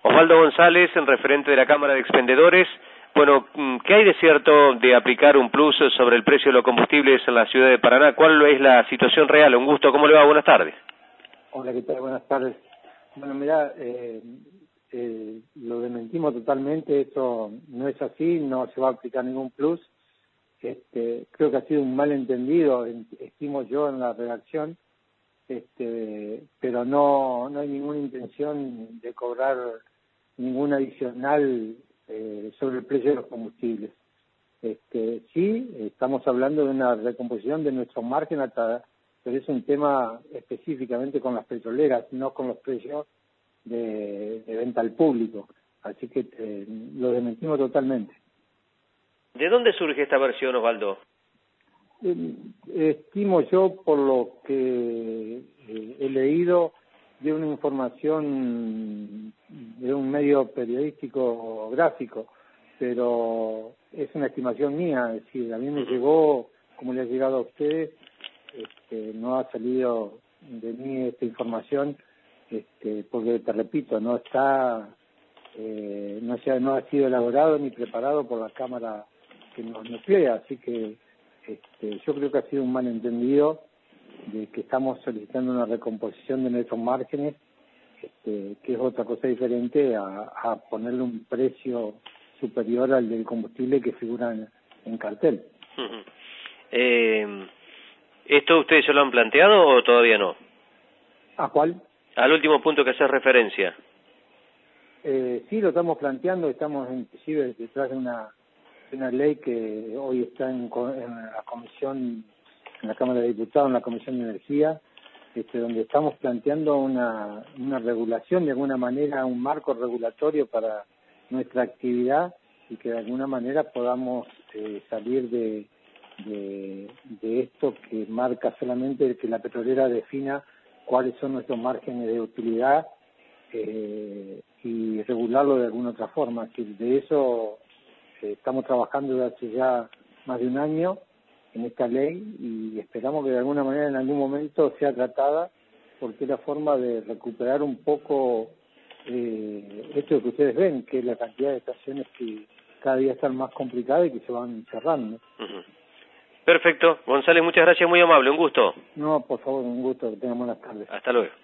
Osvaldo González, en referente de la Cámara de Expendedores. Bueno, ¿qué hay de cierto de aplicar un plus sobre el precio de los combustibles en la ciudad de Paraná? ¿Cuál es la situación real? Un gusto, ¿cómo le va? Buenas tardes. Hola, ¿qué tal? Buenas tardes. Bueno, mira, lo desmentimos totalmente, eso no es así, no se va a aplicar ningún plus. Creo que ha sido un malentendido, estimo yo en la redacción, pero no hay ninguna intención de cobrar ningún adicional sobre el precio de los combustibles. Sí, estamos hablando de una recomposición de nuestro margen, pero es un tema específicamente con las petroleras, no con los precios de venta al público. Así que lo desmentimos totalmente. ¿De dónde surge esta versión, Osvaldo? Estimo yo, por lo que he leído, de una información de un medio periodístico gráfico, pero es una estimación mía, es decir, a mí me llegó, como le ha llegado a ustedes, no ha salido de mí esta información, porque te repito, no está, no ha sido elaborado ni preparado por la Cámara que nos nuclea, así que yo creo que ha sido un malentendido de que estamos solicitando una recomposición de nuestros márgenes, que es otra cosa diferente a ponerle un precio superior al del combustible que figura en cartel. ¿Esto ustedes se lo han planteado o todavía no? ¿A cuál? Al último punto que hace referencia. Sí, lo estamos planteando, estamos inclusive detrás de una ley que hoy está en la comisión, en la Cámara de Diputados, en la Comisión de Energía, donde estamos planteando una regulación, de alguna manera, un marco regulatorio para nuestra actividad y que de alguna manera podamos salir de esto que marca solamente que la petrolera defina cuáles son nuestros márgenes de utilidad y regularlo de alguna otra forma. Así, de eso estamos trabajando desde hace ya más de un año en esta ley y esperamos que de alguna manera en algún momento sea tratada, porque es la forma de recuperar un poco esto que ustedes ven, que es la cantidad de estaciones que cada día están más complicadas y que se van cerrando. Perfecto. González, muchas gracias, muy amable, un gusto. No, por favor, un gusto, que tengan buenas tardes. Hasta luego.